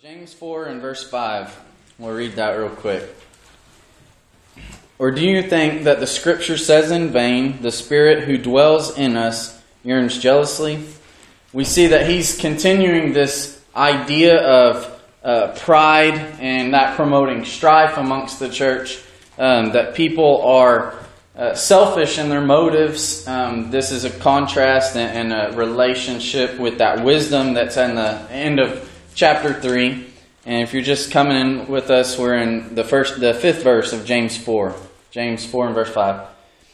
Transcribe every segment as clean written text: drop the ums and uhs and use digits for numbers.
James 4 and verse 5. We'll read that real quick. Or do you think that the Scripture says in vain, the Spirit who dwells in us yearns jealously? We see that he's continuing this idea of pride and that promoting strife amongst the church, that people are selfish in their motives. This is a contrast and a relationship with that wisdom that's in the end of chapter 3. And if you're just coming in with us, we're in the fifth verse of James 4. James 4 and verse 5.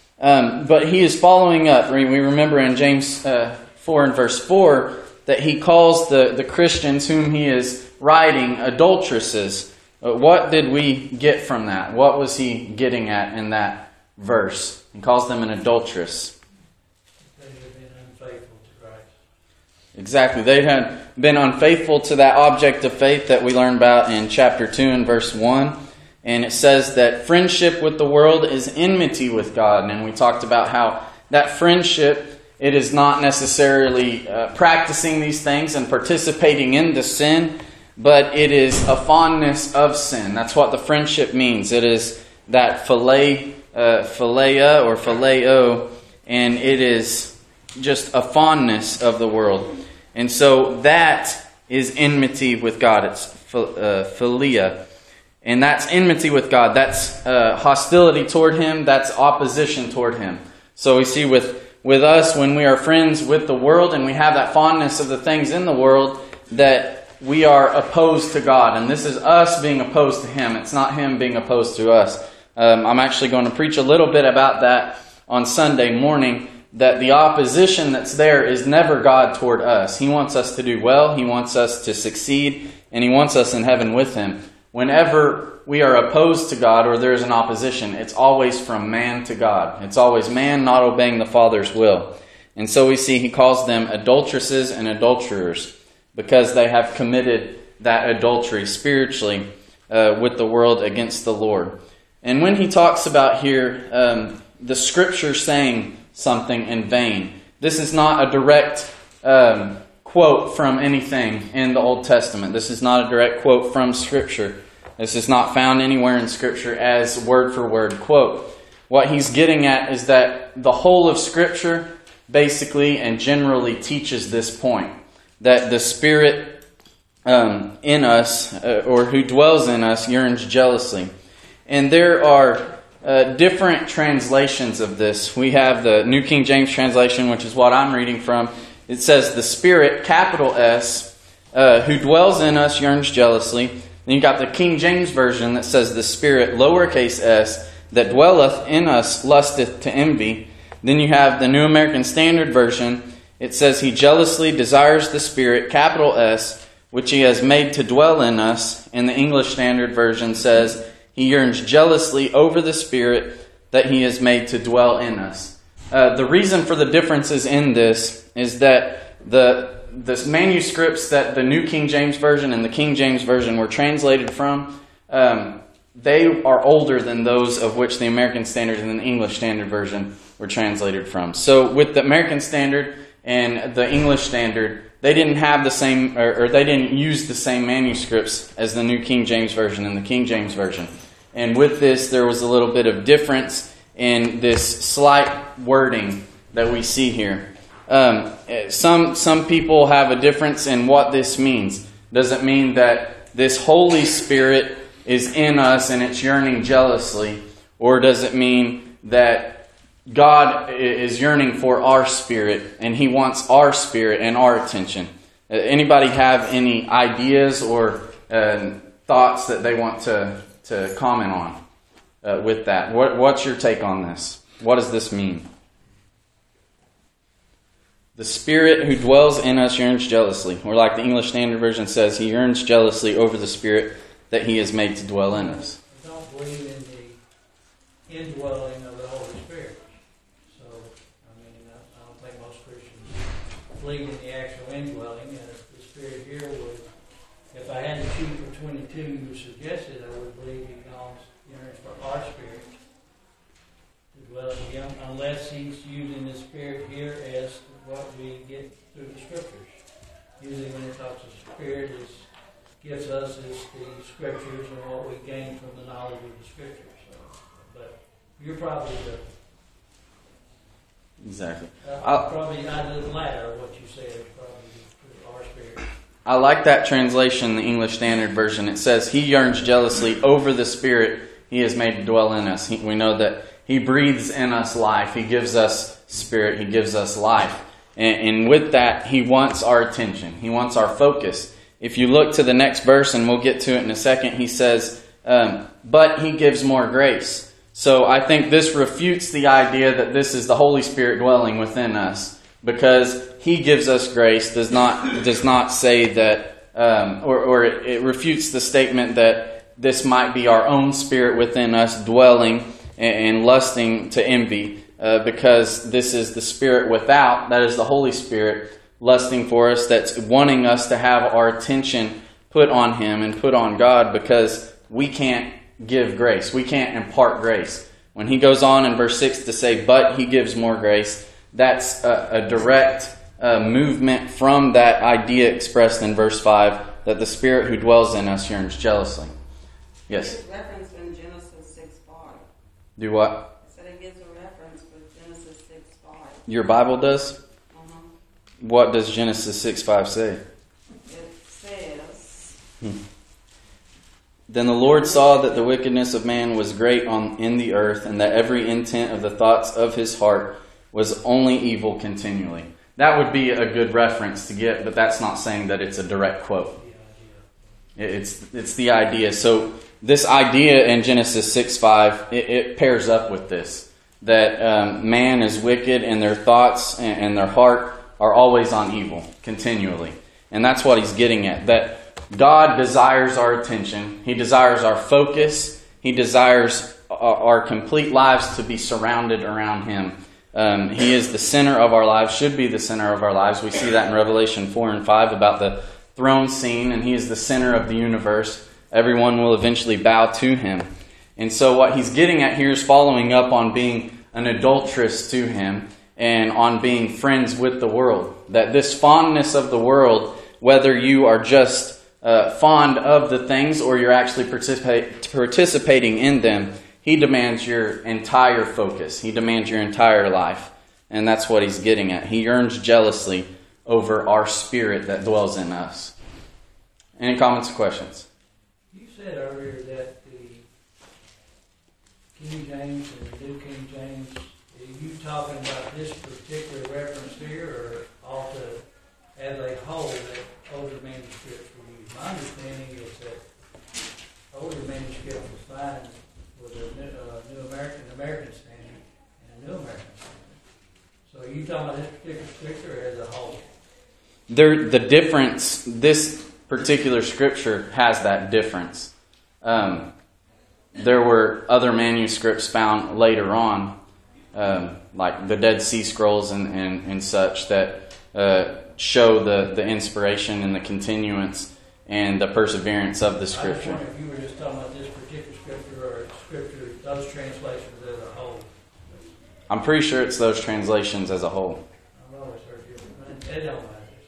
But he is following up. We remember in James 4 and verse 4 that he calls the Christians whom he is writing adulteresses. What did we get from that? What was he getting at in that verse? He calls them an adulteress. They had been unfaithful to Christ. Exactly. They had been unfaithful to that object of faith that we learned about in chapter 2 and verse 1. And it says that friendship with the world is enmity with God. And we talked about how that friendship, it is not necessarily practicing these things and participating in the sin, but it is a fondness of sin. That's what the friendship means. It is that philea or phileo, and it is just a fondness of the world. And so that is enmity with God. It's philia. And that's enmity with God. That's hostility toward Him. That's opposition toward Him. So we see with us, when we are friends with the world and we have that fondness of the things in the world, that we are opposed to God. And this is us being opposed to Him. It's not Him being opposed to us. I'm actually going to preach a little bit about that on Sunday morning, that the opposition that's there is never God toward us. He wants us to do well. He wants us to succeed. And He wants us in heaven with Him. Whenever we are opposed to God or there is an opposition, it's always from man to God. It's always man not obeying the Father's will. And so we see he calls them adulteresses and adulterers because they have committed that adultery spiritually with the world against the Lord. And when he talks about here the Scripture saying something in vain, this is not a direct quote from anything in the Old Testament. This is not a direct quote from Scripture. This is not found anywhere in Scripture as word for word quote. What he's getting at is that the whole of Scripture basically and generally teaches this point, that the Spirit in us or who dwells in us yearns jealously. And there are different translations of this. We have the New King James translation, which is what I'm reading from. It says, the Spirit, capital S, who dwells in us yearns jealously. Then you got the King James Version that says, the Spirit, lowercase s, that dwelleth in us lusteth to envy. Then you have the New American Standard Version. It says, he jealously desires the Spirit, capital S, which he has made to dwell in us. And the English Standard Version says, he yearns jealously over the Spirit that he has made to dwell in us. The reason for the differences in this is that the manuscripts that the New King James Version and the King James Version were translated from, they are older than those of which the American Standard and the English Standard Version were translated from. So with the American Standard and the English Standard, they didn't have the same, or they didn't use the same manuscripts as the New King James Version and the King James Version. And with this, there was a little bit of difference in this slight wording that we see here. Some people have a difference in what this means. Does it mean that this Holy Spirit is in us and it's yearning jealously? Or does it mean that God is yearning for our spirit and He wants our spirit and our attention? Anybody have any ideas or thoughts that they want to comment on with that? What's your take on this? What does this mean? The Spirit who dwells in us yearns jealously. Or like the English Standard Version says, he yearns jealously over the Spirit that he has made to dwell in us. I don't believe in the indwelling of the Holy Spirit. So, I don't think most Christians believe in the actual indwelling. And if the Spirit here would, if I had to choose between the two you suggested, I would believe he yearns for our spirit to dwell in Him, unless he's using the Spirit here as what we get through the Scriptures. Usually when it talks of Spirit, it's gives us is the Scriptures and what we gain from the knowledge of the Scriptures. So, but you're probably Exactly. probably either the latter, what you said, is probably our spirit. I like that translation, the English Standard Version. It says, He yearns jealously over the Spirit He has made to dwell in us. We know that He breathes in us life. He gives us Spirit. He gives us life. And with that, He wants our attention. He wants our focus. If you look to the next verse, and we'll get to it in a second, He says, but He gives more grace. So I think this refutes the idea that this is the Holy Spirit dwelling within us, because He gives us grace does not say that, or it refutes the statement that this might be our own spirit within us dwelling and lusting to envy, because this is the Spirit without, that is the Holy Spirit lusting for us, that's wanting us to have our attention put on Him and put on God, because we can't give grace. We can't impart grace. When he goes on in verse 6 to say, but He gives more grace, that's a direct movement from that idea expressed in verse 5, that the Spirit who dwells in us yearns jealously. Yes? It's referenced in Genesis 6:5. Do what? I said it gives a reference with Genesis 6:5. Your Bible does? Uh-huh. What does Genesis 6:5 say? It says... Then the Lord saw that the wickedness of man was great in the earth, and that every intent of the thoughts of his heart was only evil continually. That would be a good reference to get, but that's not saying that it's a direct quote. It's the idea. So this idea in Genesis 6:5, it pairs up with this, that man is wicked and their thoughts and their heart are always on evil, continually. And that's what he's getting at, that God desires our attention. He desires our focus. He desires our complete lives to be surrounded around Him. He is the center of our lives, should be the center of our lives. We see that in Revelation 4 and 5 about the throne scene, and He is the center of the universe. Everyone will eventually bow to Him. And so what he's getting at here is following up on being an adulteress to Him and on being friends with the world. That this fondness of the world, whether you are just fond of the things or you're actually participating in them, He demands your entire focus. He demands your entire life. And that's what he's getting at. He yearns jealously over our spirit that dwells in us. Any comments or questions? You said earlier that the King James and the New King James, are you talking about this particular reference here, or all as a whole that older manuscripts were used? My understanding is that older manuscripts was fine with a New American Standard and a New American Standard. So are you talking about this particular scripture as a whole? The difference, this particular scripture has that difference. There were other manuscripts found later on, like the Dead Sea Scrolls and such, that show the inspiration and the continuance and the perseverance of the scripture. I was wondering if you were just talking about this particular scripture or scripture, those translations as a whole. I'm pretty sure it's those translations as a whole. I've always heard different. It don't matter.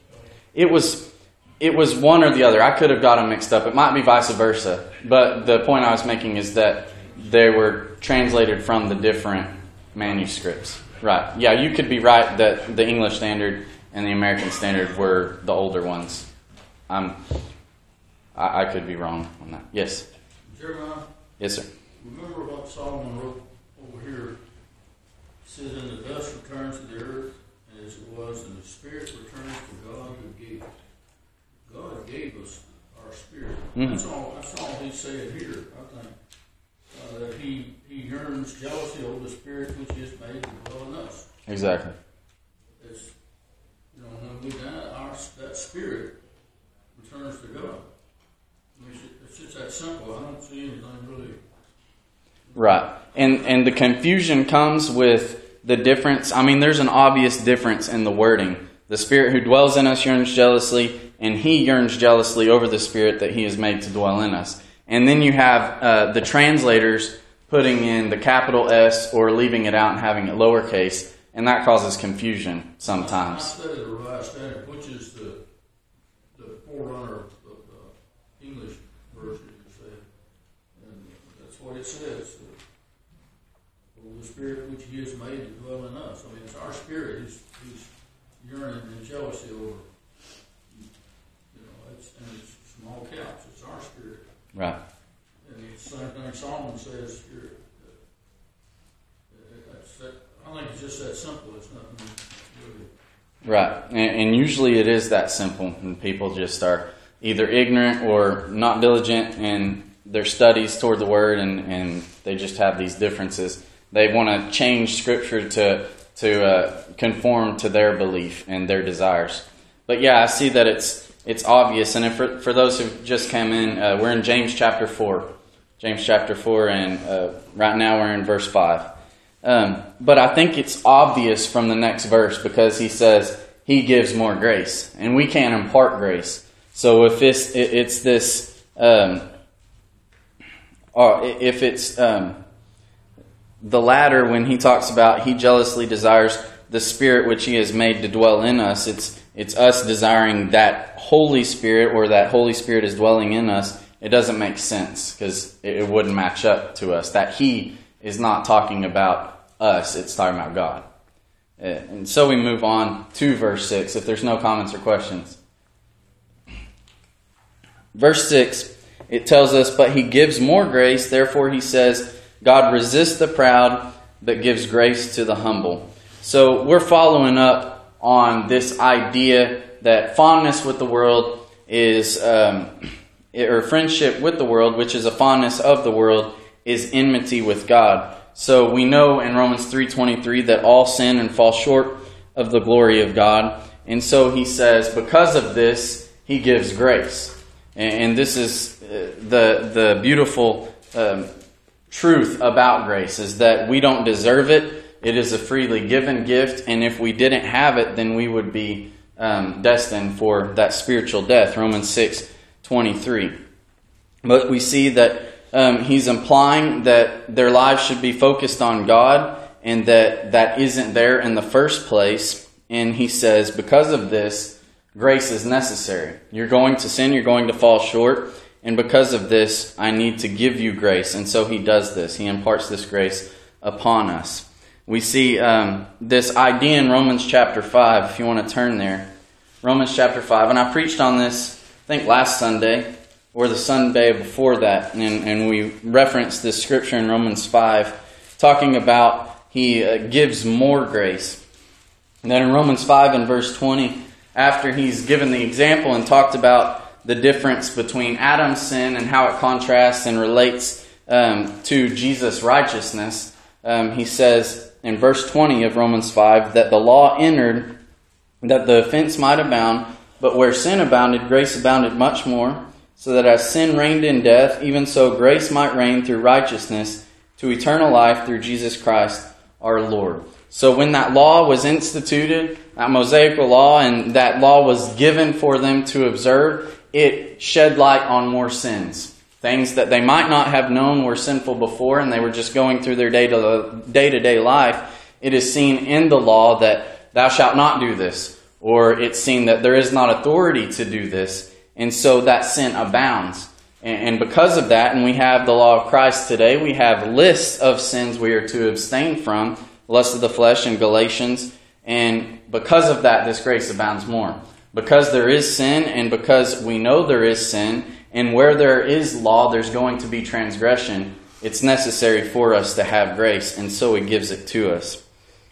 It was one or the other. I could have got them mixed up. It might be vice versa. But the point I was making is that they were translated from the different manuscripts. Right. Yeah, you could be right that the English Standard and the American Standard were the older ones. I could be wrong on that. Yes? Jeremiah? Yes, sir. Remember what Solomon wrote over here? It says, "And the dust returns to the earth as it was, and the spirit returns to God who gave it." God gave us our spirit. Mm-hmm. That's all he's saying here, I think. That he yearns jealousy over the spirit which he has made to dwell in us. Exactly. It's, when we die, that spirit returns to God. I mean, it's just that simple. I don't see anything really. Right. And the confusion comes with the difference. I mean, there's an obvious difference in the wording. The Spirit who dwells in us yearns jealously, and He yearns jealously over the Spirit that He has made to dwell in us. And then you have the translators putting in the capital S or leaving it out and having it lowercase, and that causes confusion sometimes. I studied the Revised Standard, which is the forerunner of English version, you say. And that's what it says. The Spirit which He has made to dwell in us. I mean, it's our spirit who's yearning and jealousy over. It's small caps. It's our spirit. Right. And the same thing Solomon says. I think it's just that simple. It's nothing really. Right. And usually it is that simple. And people just are either ignorant or not diligent in their studies toward the Word, and they just have these differences. They want to change Scripture to conform to their belief and their desires. But yeah, I see that it's obvious. And for those who just came in, we're in James chapter 4. James chapter 4, and right now we're in verse 5. But I think it's obvious from the next verse, because he says He gives more grace, and we can't impart grace. So if it's the latter, when he talks about He jealously desires the Spirit which He has made to dwell in us, it's us desiring that Holy Spirit, or that Holy Spirit is dwelling in us. It doesn't make sense, because it wouldn't match up to us. That He is not talking about us, it's talking about God. And so we move on to verse 6, if there's no comments or questions. Verse 6, it tells us, but He gives more grace, therefore He says, God resists the proud, but gives grace to the humble. So we're following up on this idea that fondness with the world is, or friendship with the world, which is a fondness of the world, is enmity with God. So we know in Romans 3:23 that all sin and fall short of the glory of God. And so he says, because of this, He gives grace. And this is the beautiful truth about grace, is that we don't deserve it. It is a freely given gift, and if we didn't have it, then we would be destined for that spiritual death. Romans 6:23. But we see that he's implying that their lives should be focused on God, and that isn't there in the first place. And he says, because of this, grace is necessary. You're going to sin, you're going to fall short, and because of this, I need to give you grace. And so he does this. He imparts this grace upon us. We see this idea in Romans chapter 5, if you want to turn there. Romans chapter 5. And I preached on this, I think, last Sunday, or the Sunday before that. And we referenced this scripture in Romans 5, talking about He gives more grace. And then in Romans 5 and verse 20, after he's given the example and talked about the difference between Adam's sin and how it contrasts and relates to Jesus' righteousness, he says in verse 20 of Romans 5 that the law entered that the offense might abound, but where sin abounded, grace abounded much more, so that as sin reigned in death, even so grace might reign through righteousness to eternal life through Jesus Christ our Lord. So when that law was instituted, that Mosaical law, and that law was given for them to observe, it shed light on more sins. Things that they might not have known were sinful before, and they were just going through their day-to-day life. It is seen in the law that thou shalt not do this, or it's seen that there is not authority to do this, and so that sin abounds. And because of that, and we have the law of Christ today, we have lists of sins we are to abstain from, lust of the flesh in Galatians, and because of that, this grace abounds more. Because there is sin, and because we know there is sin, and where there is law, there's going to be transgression, it's necessary for us to have grace, and so He gives it to us.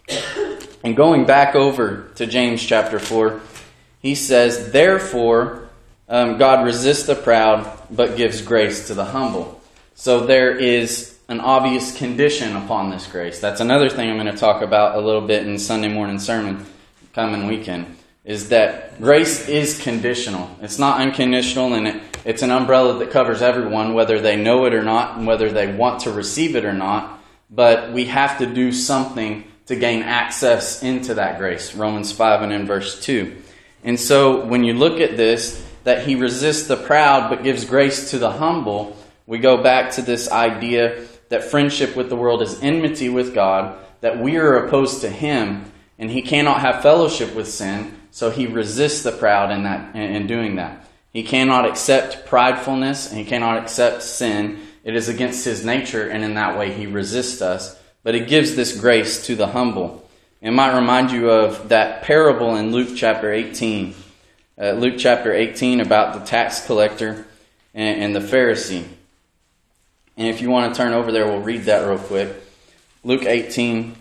And going back over to James chapter 4, he says, therefore, God resists the proud, but gives grace to the humble. So there is an obvious condition upon this grace. That's another thing I'm going to talk about a little bit in Sunday morning sermon coming weekend, is that grace is conditional. It's not unconditional, and it's an umbrella that covers everyone, whether they know it or not, and whether they want to receive it or not. But we have to do something to gain access into that grace. Romans 5 and in verse 2. And so when you look at this, that He resists the proud but gives grace to the humble, we go back to this idea that friendship with the world is enmity with God, that we are opposed to Him, and He cannot have fellowship with sin, so He resists the proud in doing that. He cannot accept pridefulness, and he cannot accept sin. It is against his nature, and in that way he resists us. But he gives this grace to the humble. It might remind you of that parable in Luke chapter 18. Luke chapter 18 about the tax collector and the Pharisee. And if you want to turn over there, we'll read that real quick. Luke 18.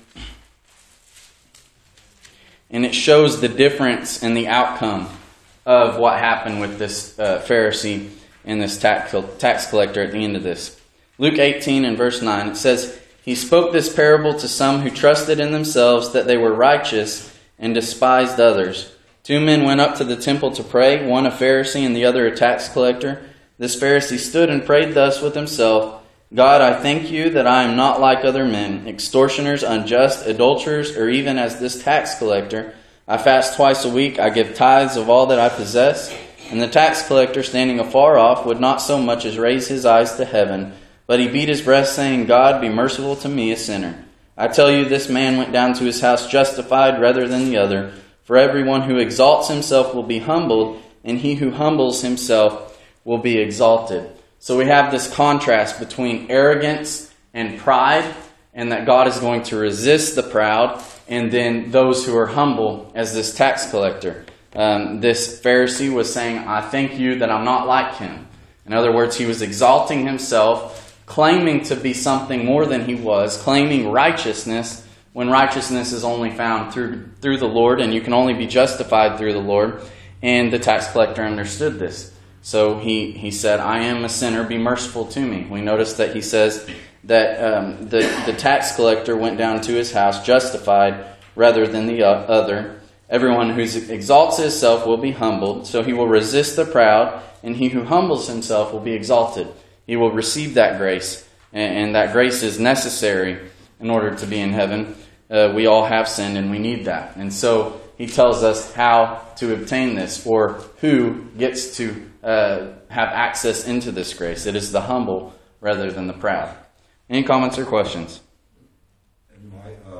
And it shows the difference in the outcome of what happened with this Pharisee and this tax collector at the end of this. Luke 18 and verse 9, it says, "He spoke this parable to some who trusted in themselves that they were righteous and despised others. 2 men went up to the temple to pray, one a Pharisee and the other a tax collector. This Pharisee stood and prayed thus with himself, 'God, I thank you that I am not like other men, extortioners, unjust, adulterers, or even as this tax collector. I fast twice a week, I give tithes of all that I possess.' And the tax collector, standing afar off, would not so much as raise his eyes to heaven, but he beat his breast, saying, 'God, be merciful to me, a sinner.' I tell you, this man went down to his house justified rather than the other. For everyone who exalts himself will be humbled, and he who humbles himself will be exalted." So we have this contrast between arrogance and pride, and that God is going to resist the proud, and then those who are humble, as this tax collector. This Pharisee was saying, "I thank you that I'm not like him." In other words, he was exalting himself, claiming to be something more than he was, claiming righteousness, when righteousness is only found through the Lord, and you can only be justified through the Lord. And the tax collector understood this. So he said, "I am a sinner, be merciful to me." We notice that he says that the tax collector went down to his house justified rather than the other. Everyone who exalts himself will be humbled, so he will resist the proud, and he who humbles himself will be exalted. He will receive that grace, and that grace is necessary in order to be in heaven. We all have sinned, and we need that. And so he tells us how to obtain this, or who gets to have access into this grace. It is the humble rather than the proud. Any comments or questions? And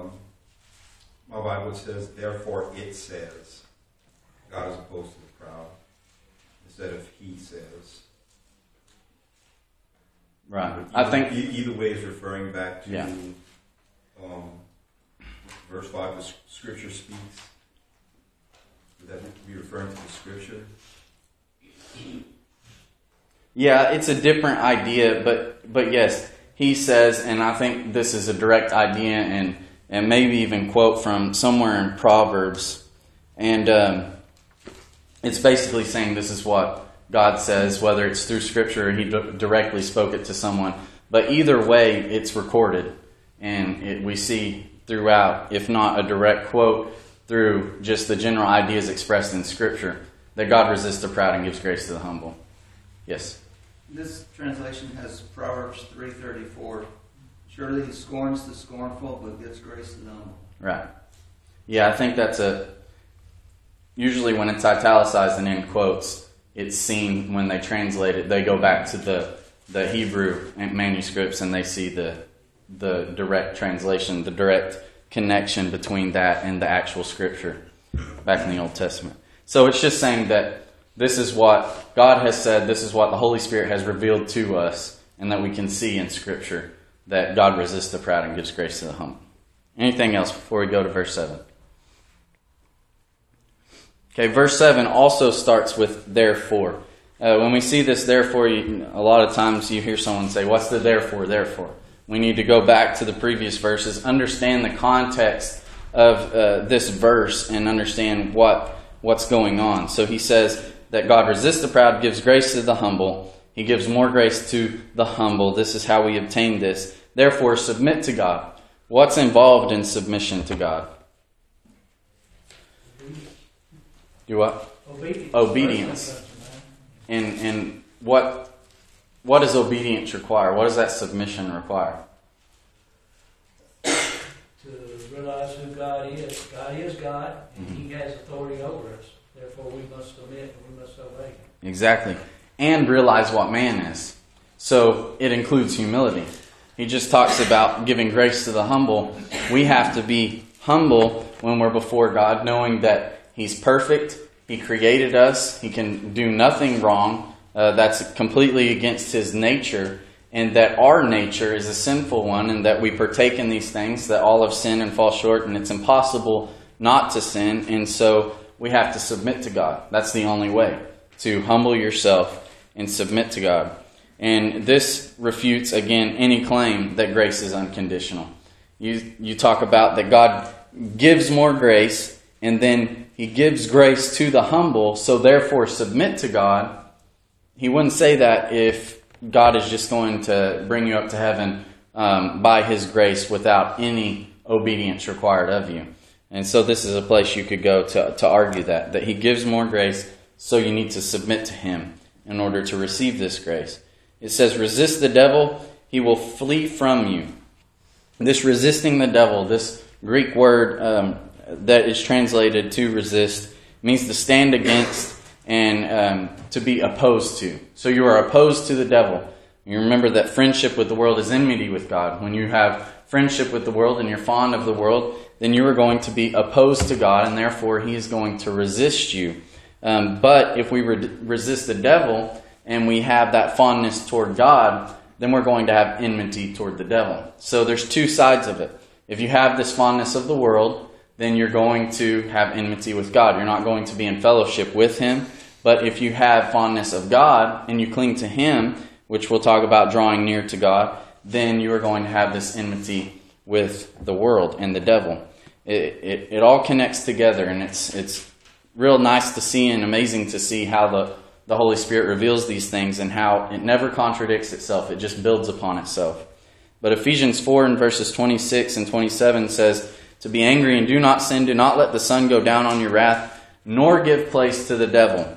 my Bible says, "Therefore it says," God is opposed to the proud, instead of "He says." Right. I think either way is referring back to Yeah. Verse 5. The Scripture speaks. Would that be referring to the Scripture? Yeah, it's a different idea, but yes, he says, and I think this is a direct idea, and maybe even quote from somewhere in Proverbs, and it's basically saying this is what God says, whether it's through Scripture or he directly spoke it to someone. But either way, it's recorded, and we see throughout, if not a direct quote, through just the general ideas expressed in Scripture, that God resists the proud and gives grace to the humble. Yes? This translation has Proverbs 3:34. "Surely he scorns the scornful, but gives grace to the humble." Right. Yeah, I think that's usually when it's italicized and in quotes, it's seen when they translate it. They go back to the Hebrew manuscripts and they see the direct translation, the direct connection between that and the actual Scripture back in the Old Testament. So it's just saying that this is what God has said, this is what the Holy Spirit has revealed to us, and that we can see in Scripture that God resists the proud and gives grace to the humble. Anything else before we go to verse 7? Okay, verse 7 also starts with therefore. When we see this therefore, a lot of times you hear someone say, "What's the therefore? We need to go back to the previous verses, understand the context of this verse, and understand what's going on. So he says that God resists the proud, gives grace to the humble. He gives more grace to the humble. This is how we obtain this. Therefore, submit to God. What's involved in submission to God? Do what? Obedience. And what does obedience require? What does that submission require? To realize who God is. God is God, and He has authority over us. Therefore, we must submit and we must obey Him. Exactly. And realize what man is. So it includes humility. He just talks about giving grace to the humble. We have to be humble when we're before God, knowing that He's perfect, He created us. He can do nothing wrong. That's completely against His nature. And that our nature is a sinful one, and that we partake in these things, that all have sinned and fall short, and it's impossible not to sin. And so we have to submit to God. That's the only way, to humble yourself and submit to God. And this refutes, again, any claim that grace is unconditional. You talk about that God gives more grace, and then He gives grace to the humble, so therefore submit to God. He wouldn't say that if God is just going to bring you up to heaven by His grace without any obedience required of you. And so this is a place you could go to argue that He gives more grace, so you need to submit to Him in order to receive this grace. It says, resist the devil, he will flee from you. This resisting the devil, this Greek word that is translated to resist, means to stand against and to be opposed to. So you are opposed to the devil. You remember that friendship with the world is enmity with God. When you have friendship with the world and you're fond of the world, then you are going to be opposed to God, and therefore He is going to resist you. But if we resist the devil and we have that fondness toward God, then we're going to have enmity toward the devil. So there's two sides of it. If you have this fondness of the world, then you're going to have enmity with God. You're not going to be in fellowship with Him. But if you have fondness of God and you cling to Him, which we'll talk about drawing near to God, then you are going to have this enmity with the world and the devil. It all connects together, and it's real nice to see and amazing to see how the Holy Spirit reveals these things and how it never contradicts itself. It just builds upon itself. But Ephesians 4 and verses 26 and 27 says, to be angry and do not sin, do not let the sun go down on your wrath, nor give place to the devil.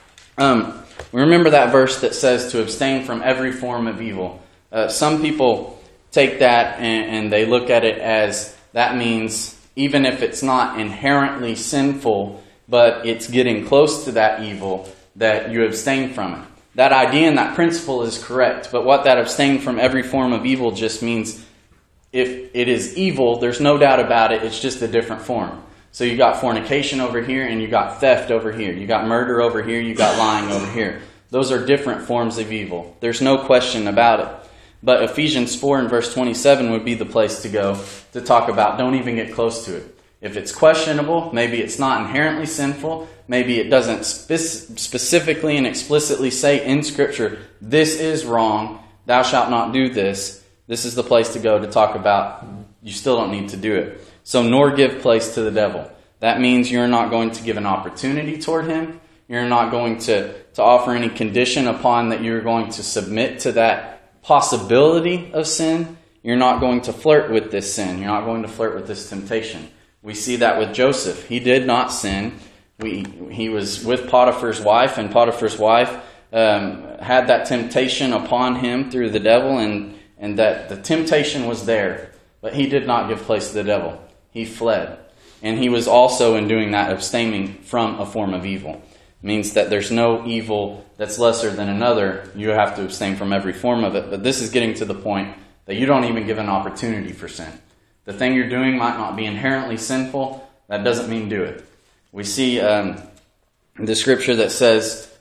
We remember that verse that says to abstain from every form of evil. Some people take that and they look at it as that means even if it's not inherently sinful, but it's getting close to that evil, that you abstain from it. That idea and that principle is correct, but what that abstain from every form of evil just means, if it is evil, there's no doubt about it, it's just a different form. So you got fornication over here and you got theft over here. You got murder over here, you got lying over here. Those are different forms of evil. There's no question about it. But Ephesians 4 and verse 27 would be the place to go to talk about don't even get close to it. If it's questionable, maybe it's not inherently sinful, maybe it doesn't specifically and explicitly say in Scripture, this is wrong, thou shalt not do this. This is the place to go to talk about you still don't need to do it. So nor give place to the devil. That means you're not going to give an opportunity toward him. You're not going to offer any condition upon that you're going to submit to that possibility of sin. You're not going to flirt with this sin. You're not going to flirt with this temptation. We see that with Joseph. He did not sin. He was with Potiphar's wife, and Potiphar's wife had that temptation upon him through the devil, and that the temptation was there. But he did not give place to the devil. He fled. And he was also, in doing that, abstaining from a form of evil. It means that there's no evil that's lesser than another. You have to abstain from every form of it. But this is getting to the point that you don't even give an opportunity for sin. The thing you're doing might not be inherently sinful. That doesn't mean do it. We see the scripture that says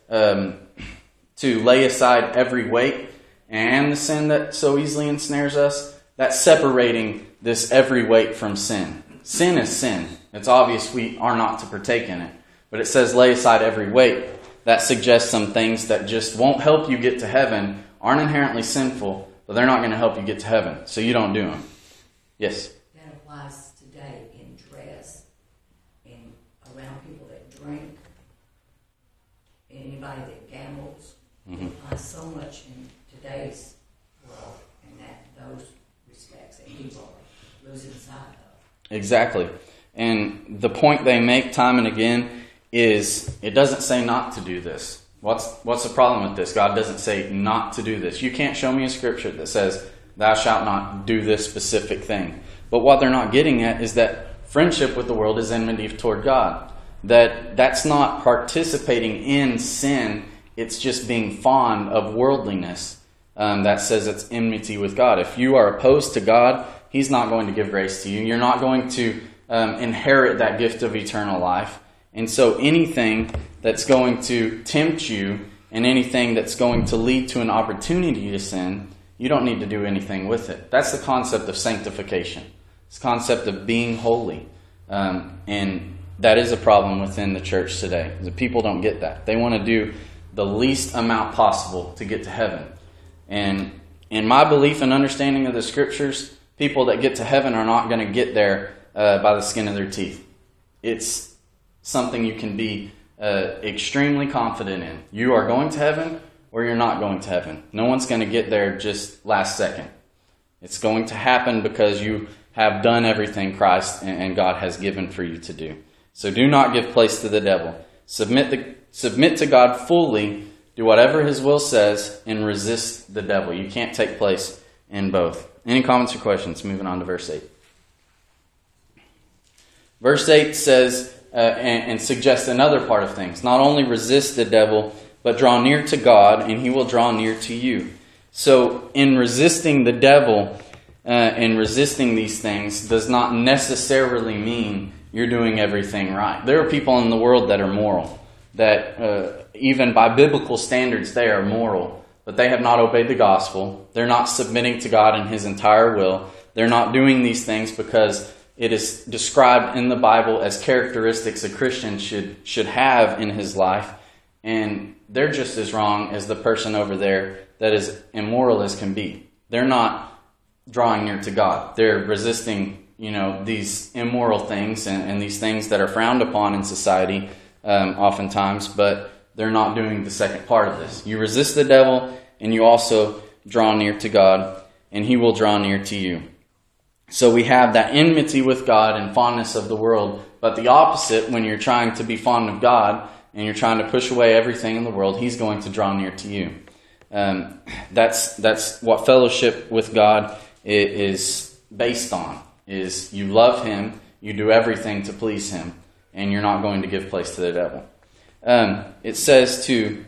to lay aside every weight and the sin that so easily ensnares us. That's separating this every weight from sin. Sin is sin. It's obvious we are not to partake in it. But it says lay aside every weight. That suggests some things that just won't help you get to heaven, aren't inherently sinful, but they're not going to help you get to heaven. So you don't do them. Yes? That applies today in dress, in around people that drink, anybody that gambles. Mm-hmm. It applies so much in today's world, and those respects that people are losing sight of. Exactly. And the point they make time and again is it doesn't say not to do this. What's the problem with this? God doesn't say not to do this. You can't show me a scripture that says thou shalt not do this specific thing. But what they're not getting at is that friendship with the world is enmity toward God. That's not participating in sin. It's just being fond of worldliness. That says it's enmity with God. If you are opposed to God, He's not going to give grace to you. You're not going to inherit that gift of eternal life. And so anything that's going to tempt you and anything that's going to lead to an opportunity to sin, you don't need to do anything with it. That's the concept of sanctification. It's the concept of being holy. And that is a problem within the church today. The people don't get that. They want to do the least amount possible to get to heaven. And in my belief and understanding of the Scriptures, people that get to heaven are not going to get there by the skin of their teeth. It's something you can be extremely confident in. You are going to heaven or you're not going to heaven. No one's going to get there just last second. It's going to happen because you have done everything Christ and God has given for you to do. So do not give place to the devil. Submit to God fully, do whatever His will says, and resist the devil. You can't take place in both. Any comments or questions? Moving on to verse 8. Verse 8 says and suggests another part of things. Not only resist the devil, but draw near to God, and He will draw near to you. So in resisting the devil and resisting these things does not necessarily mean you're doing everything right. There are people in the world that are moral, that even by biblical standards they are moral, but they have not obeyed the gospel. They're not submitting to God in His entire will. They're not doing these things because it is described in the Bible as characteristics a Christian should have in his life. And they're just as wrong as the person over there that is immoral as can be. They're not drawing near to God. They're resisting, these immoral things and these things that are frowned upon in society oftentimes, but they're not doing the second part of this. You resist the devil and you also draw near to God, and He will draw near to you. So we have that enmity with God and fondness of the world, but the opposite, when you're trying to be fond of God and you're trying to push away everything in the world, He's going to draw near to you. That's what fellowship with God is based on, is you love Him, you do everything to please Him, and you're not going to give place to the devil. It says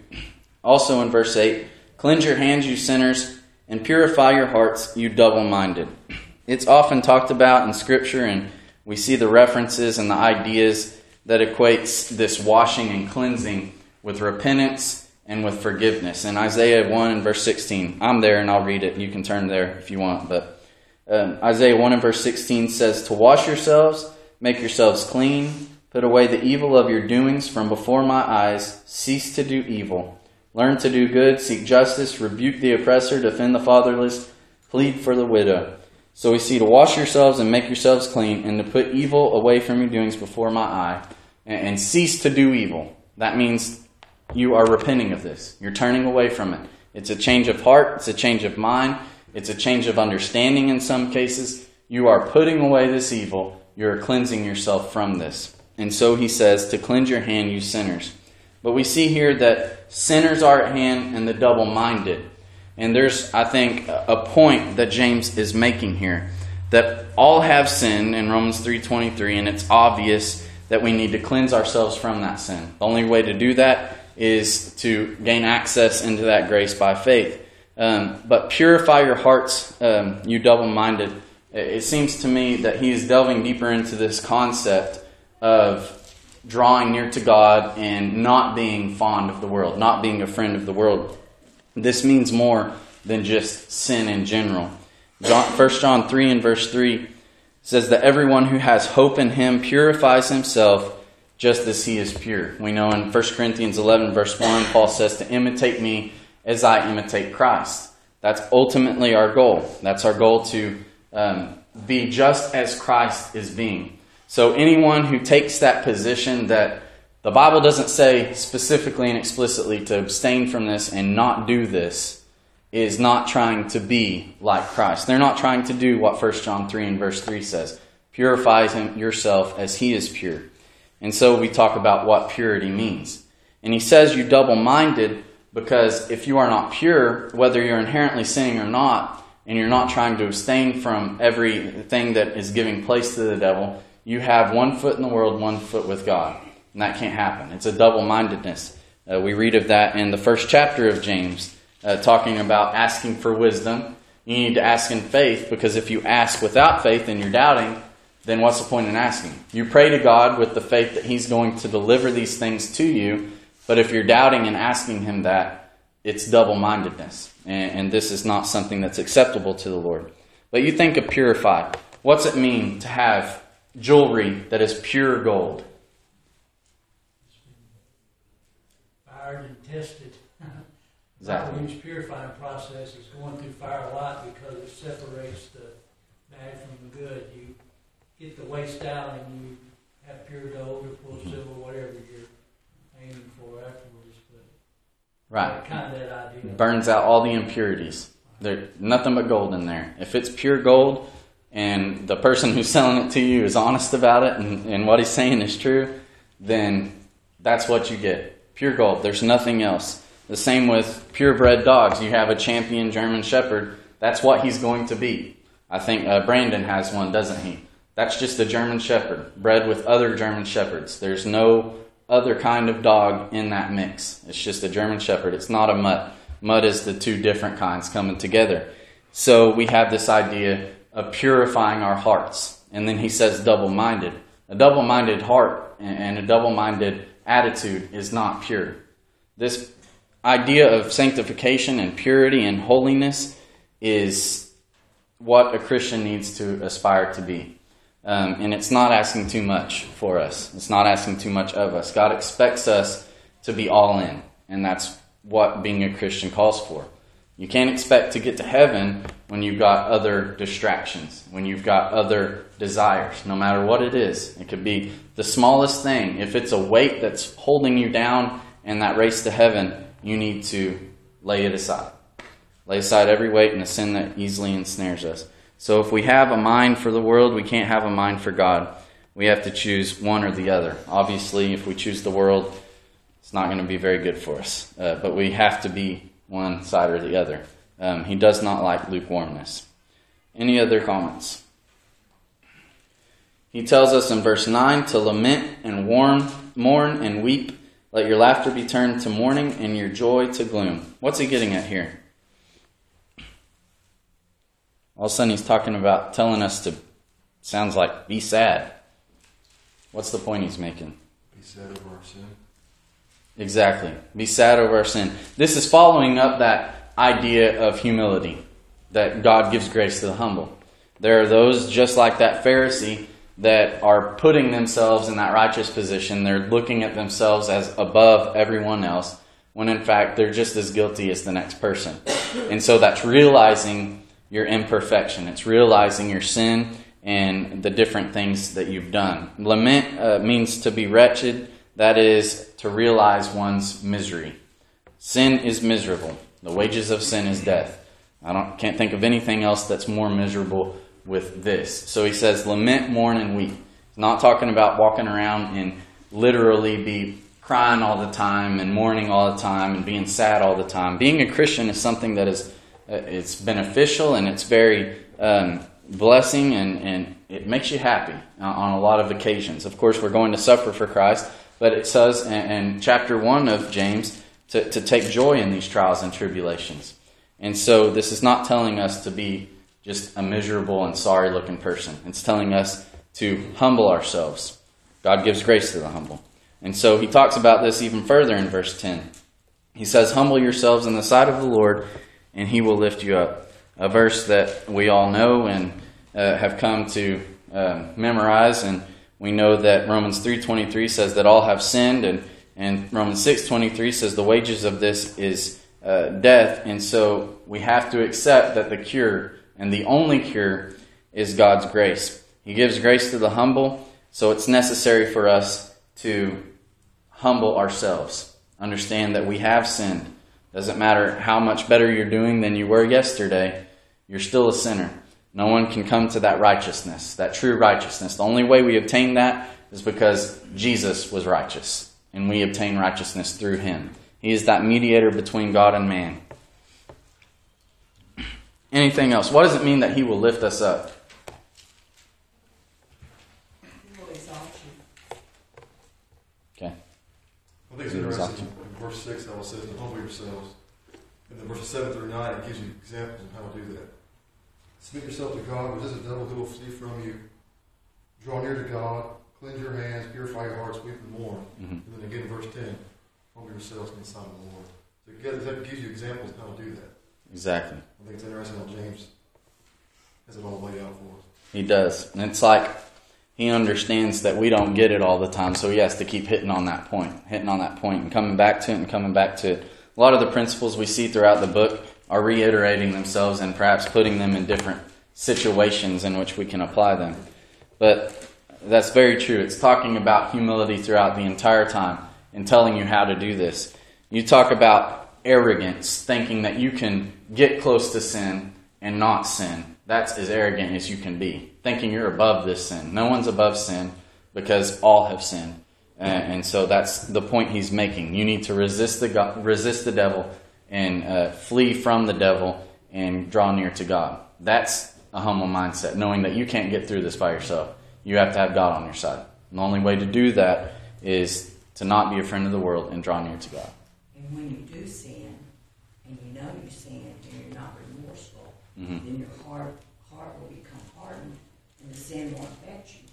also in verse 8, cleanse your hands, you sinners, and purify your hearts, you double-minded. It's often talked about in Scripture, and we see the references and the ideas that equates this washing and cleansing with repentance and with forgiveness. In Isaiah 1 and verse 16, I'm there and I'll read it. You can turn there if you want. But Isaiah 1 and verse 16 says, to wash yourselves, make yourselves clean, put away the evil of your doings from before my eyes, cease to do evil, learn to do good, seek justice, rebuke the oppressor, defend the fatherless, plead for the widow. So we see to wash yourselves and make yourselves clean, and to put evil away from your doings before my eye, and cease to do evil. That means you are repenting of this. You're turning away from it. It's a change of heart. It's a change of mind. It's a change of understanding in some cases. You are putting away this evil. You're cleansing yourself from this. And so he says to cleanse your hand, you sinners. But we see here that sinners are at hand and the double-minded. And there's, I think, a point that James is making here, that all have sinned in Romans 3:23, and it's obvious that we need to cleanse ourselves from that sin. The only way to do that is to gain access into that grace by faith. But purify your hearts, you double-minded. It seems to me that he is delving deeper into this concept of drawing near to God and not being fond of the world, not being a friend of the world. This means more than just sin in general. 1 John 3 and verse 3 says that everyone who has hope in Him purifies himself just as He is pure. We know in 1 Corinthians 11 verse 1, Paul says to imitate me as I imitate Christ. That's ultimately our goal. That's our goal, to be just as Christ is being. So anyone who takes that position that the Bible doesn't say specifically and explicitly to abstain from this and not do this is not trying to be like Christ. They're not trying to do what 1 John 3 and verse 3 says. Purify yourself as He is pure. And so we talk about what purity means. And he says you double-minded because if you are not pure, whether you're inherently sinning or not, and you're not trying to abstain from everything that is giving place to the devil, you have one foot in the world, one foot with God. And that can't happen. It's a double-mindedness. We read of that in the first chapter of James, talking about asking for wisdom. You need to ask in faith, because if you ask without faith and you're doubting, then what's the point in asking? You pray to God with the faith that He's going to deliver these things to you, but if you're doubting and asking Him that, it's double-mindedness. And this is not something that's acceptable to the Lord. But you think of purify. What's it mean to have jewelry that is pure gold? Fired and tested. Exactly. Our purifying process is going through fire a lot because it separates the bad from the good. You get the waste out and you have pure gold or pure silver, whatever you're aiming for afterwards. But Right. kind of that idea. Burns out all the impurities. There's nothing but gold in there. If it's pure gold and the person who's selling it to you is honest about it and what he's saying is true, then that's what you get. Pure gold. There's nothing else. The same with purebred dogs. You have a champion German Shepherd. That's what he's going to be. I think Brandon has one, doesn't he? That's just a German Shepherd, bred with other German Shepherds. There's no other kind of dog in that mix. It's just a German Shepherd. It's not a mutt. Mutt is the two different kinds coming together. So we have this idea of purifying our hearts. And then he says double-minded. A double-minded heart and a double-minded attitude is not pure. This idea of sanctification and purity and holiness is what a Christian needs to aspire to be. And it's not asking too much for us. It's not asking too much of us. God expects us to be all in. And that's what being a Christian calls for. You can't expect to get to heaven when you've got other distractions, when you've got other desires, no matter what it is. It could be the smallest thing. If it's a weight that's holding you down in that race to heaven, you need to lay it aside. Lay aside every weight and the sin that easily ensnares us. So if we have a mind for the world, we can't have a mind for God. We have to choose one or the other. Obviously, if we choose the world, it's not going to be very good for us. But we have to be one side or the other. He does not like lukewarmness. Any other comments? He tells us in verse 9 to lament and mourn and weep. Let your laughter be turned to mourning and your joy to gloom. What's he getting at here? All of a sudden he's talking about telling us to, sounds like, be sad. What's the point he's making? Be sad over our sin. Exactly. Be sad over our sin. This is following up that idea of humility, that God gives grace to the humble. There are those, just like that Pharisee, that are putting themselves in that righteous position. They're looking at themselves as above everyone else, when in fact they're just as guilty as the next person. And so that's realizing your imperfection. It's realizing your sin and the different things that you've done. Lament means to be wretched. That is to realize one's misery. Sin is miserable. The wages of sin is death. Can't think of anything else that's more miserable with this. So he says, lament, mourn, and weep. He's not talking about walking around and literally be crying all the time and mourning all the time and being sad all the time. Being a Christian is something that is it's beneficial and it's very blessing and it makes you happy on a lot of occasions. Of course, we're going to suffer for Christ, but it says in chapter 1 of James to take joy in these trials and tribulations. And so this is not telling us to be just a miserable and sorry-looking person. It's telling us to humble ourselves. God gives grace to the humble. And so he talks about this even further in verse 10. He says, humble yourselves in the sight of the Lord, and he will lift you up. A verse that we all know and have come to memorize. And we know that Romans 3:23 says that all have sinned. And Romans 6:23 says the wages of this is death. And so we have to accept that the cure, and the only cure, is God's grace. He gives grace to the humble, so it's necessary for us to humble ourselves. Understand that we have sinned. Doesn't matter how much better you're doing than you were yesterday, you're still a sinner. No one can come to that righteousness, that true righteousness. The only way we obtain that is because Jesus was righteous, and we obtain righteousness through him. He is that mediator between God and man. Anything else? What does it mean that he will lift us up? He will exalt you. Okay. I think it's interesting in verse 6 how it says to humble yourselves. And then verses 7 through 9 it gives you examples of how to do that. Submit yourself to God, resist the devil, he will flee from you. draw near to God, cleanse your hands, purify your hearts, weep and mourn. Mm-hmm. And then again in verse 10, humble yourselves in the sight of the Lord. So that gives you examples of how to do that. Exactly. I think it's interesting how James has it all laid out for us. He does. And it's like he understands that we don't get it all the time, so he has to keep hitting on that point and coming back to it and coming back to it. A lot of the principles we see throughout the book are reiterating themselves and perhaps putting them in different situations in which we can apply them. But that's very true. It's talking about humility throughout the entire time and telling you how to do this. You talk about arrogance, thinking that you can get close to sin and not sin. That's as arrogant as you can be, thinking you're above this sin. No one's above sin because all have sinned. And so that's the point he's making. You need to resist the devil and flee from the devil and draw near to God. That's a humble mindset, knowing that you can't get through this by yourself. You have to have God on your side. And the only way to do that is to not be a friend of the world and draw near to God. And when you do sin, and you know you sin, and you're not remorseful, Mm-hmm. then your heart will become hardened, and the sin won't affect you.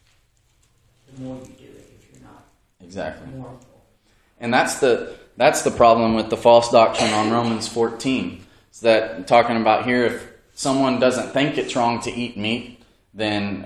The more you do it, if you're not Exactly. mournful. And that's the problem with the false doctrine on Romans 14. Is that talking about here, if someone doesn't think it's wrong to eat meat, then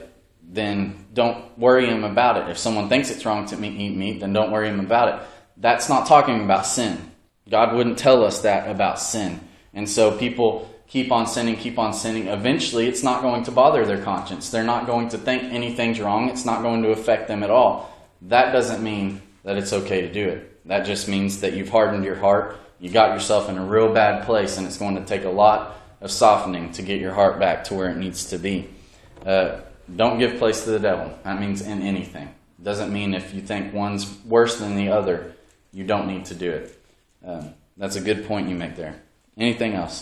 don't worry him about it. If someone thinks it's wrong to eat meat, then don't worry him about it. That's not talking about sin. God wouldn't tell us that about sin. And so people keep on sinning. Eventually, it's not going to bother their conscience. They're not going to think anything's wrong. It's not going to affect them at all. That doesn't mean that it's okay to do it. That just means that you've hardened your heart. You got yourself in a real bad place, and it's going to take a lot of softening to get your heart back to where it needs to be. Don't give place to the devil. That means in anything. It doesn't mean if you think one's worse than the other, you don't need to do it. That's a good point you make there. Anything else?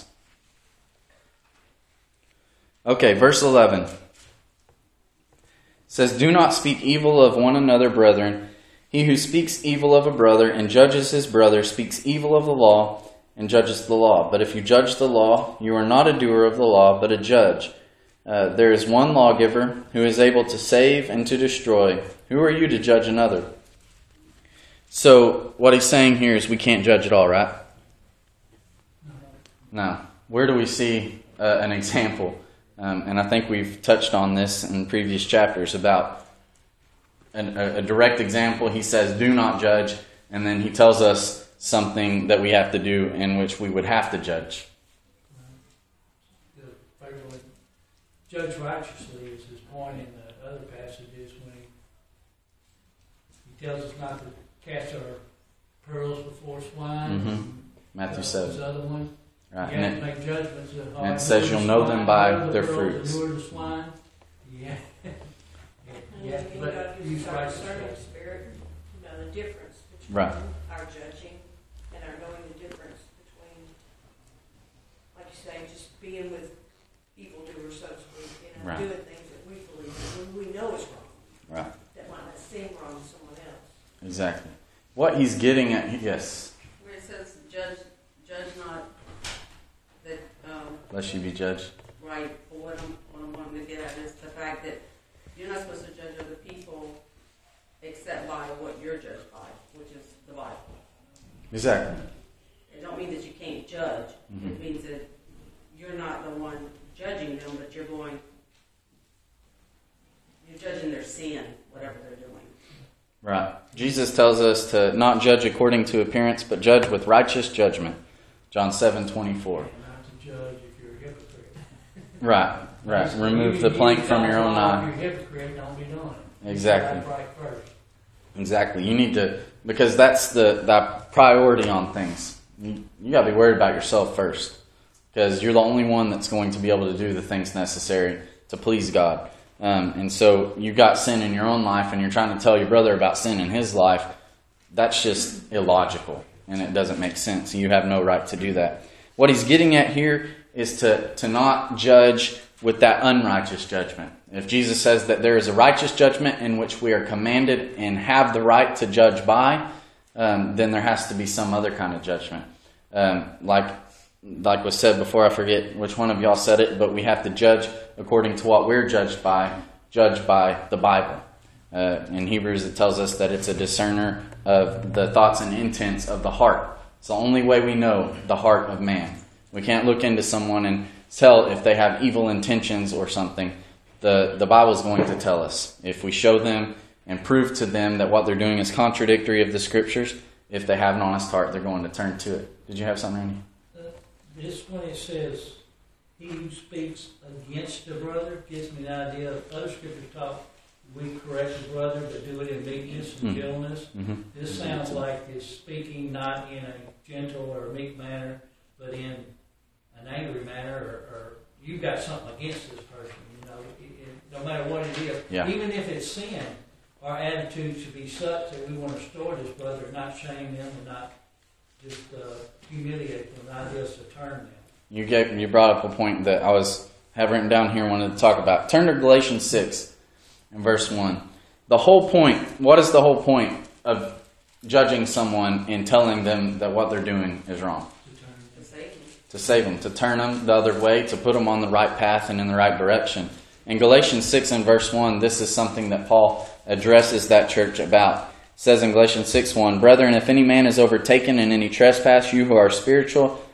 Okay, verse 11. It says, "Do not speak evil of one another, brethren. He who speaks evil of a brother and judges his brother speaks evil of the law and judges the law. But if you judge the law, you are not a doer of the law, but a judge. There is one lawgiver who is able to save and to destroy. Who are you to judge another?" So what he's saying here is we can't judge at all, right? No. Where do we see an example? And I think we've touched on this in previous chapters about a direct example. He says, do not judge, and then he tells us something that we have to do in which we would have to judge. Judge righteously is his point in the other passages when he tells us not to cast our pearls before swine. Mm-hmm. Matthew 7. This other one. Right. You have to make judgments of and it says you'll know them by their fruits. The swine. Yeah. Yeah, but you use got righteous discerning ways. spirit, you know the difference between Right. our judging and our knowing the difference between, like you say, just being with evildoers, so to speak, you know, Right. doing things that we believe we know is wrong. Right. That might not seem wrong to someone else. Exactly. What he's getting at, yes. Where it says, judge not that, Lest you be judged. right, but what I'm wanting to get at is the fact that you're not supposed to judge other people except by what you're judged by, which is the Bible. Exactly. It don't mean that you can't judge. Mm-hmm. It means that you're not the one judging them, but you're judging their sin, whatever they're doing. Right. Jesus tells us to not judge according to appearance, but judge with righteous judgment. John 7:24. Not to judge if you're a hypocrite. Right. Right. Remove the plank from your own eye. If you're a hypocrite, don't be doing it. Exactly. That's right first. Exactly. You need to, because that's the priority on things. You got to be worried about yourself first, because you're the only one that's going to be able to do the things necessary to please God. And so you've got sin in your own life, and you're trying to tell your brother about sin in his life. That's just illogical, and it doesn't make sense. You have no right to do that. What he's getting at here is to not judge with that unrighteous judgment. If Jesus says that there is a righteous judgment in which we are commanded and have the right to judge by, then there has to be some other kind of judgment. Like was said before, I forget which one of y'all said it, but we have to judge according to what we're judged by judged by the Bible. In Hebrews, it tells us that it's a discerner of the thoughts and intents of the heart. It's the only way we know the heart of man. We can't look into someone and tell if they have evil intentions or something. The Bible is going to tell us. If we show them and prove to them that what they're doing is contradictory of the Scriptures, if they have an honest heart, they're going to turn to it. Did you have something, Randy? This when it says, he who speaks against a brother, gives me an idea of other scriptures talk, we correct the brother, but do it in meekness and gentleness. Mm-hmm. This sounds like it's speaking not in a gentle or meek manner, but in an angry manner, or you've got something against this person. You know, no matter what it is, even if it's sin, our attitude should be such that we want to restore this brother, not shame them, and not just humiliate them, not just to turn them. You brought up a point that I have written down here and wanted to talk about. Turn to Galatians 6 and verse 1. The whole point, what is the whole point of judging someone and telling them that what they're doing is wrong? To save them, to turn them the other way, to put them on the right path and in the right direction. In Galatians 6 and verse 1, this is something that Paul addresses that church about. It says in Galatians 6:1, Brethren, if any man is overtaken in any trespass, you who are spiritual